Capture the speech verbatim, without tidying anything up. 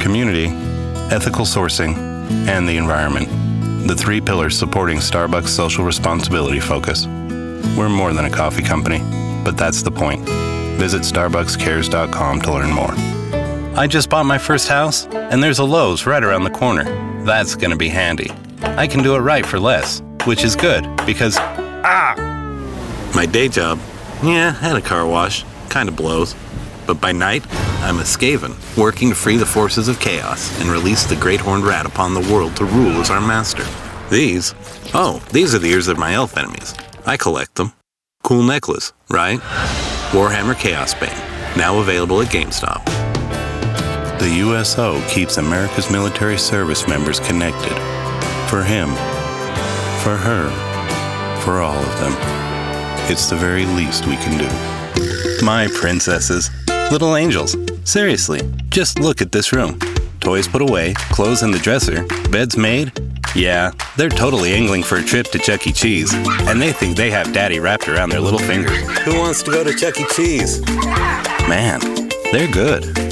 Community, ethical sourcing, and the environment. The three pillars supporting Starbucks' social responsibility focus. We're more than a coffee company, but that's the point. Visit starbucks cares dot com to learn more. I just bought my first house, and there's a Lowe's right around the corner. That's gonna be handy. I can do it right for less, which is good, because, ah! My day job, yeah, had a car wash, kinda blows. But by night, I'm a Skaven, working to free the forces of chaos and release the Great Horned Rat upon the world to rule as our master. These, oh, these are the ears of my elf enemies. I collect them. Cool necklace, right? Warhammer Chaos Bane, now available at GameStop. The U S O keeps America's military service members connected. For him, for her, for all of them. It's the very least we can do. My princesses, little angels. Seriously, just look at this room. Toys put away, clothes in the dresser, beds made. Yeah, they're totally angling for a trip to Chuck E. Cheese, and they think they have Daddy wrapped around their little fingers. Who wants to go to Chuck E. Cheese? Man, they're good.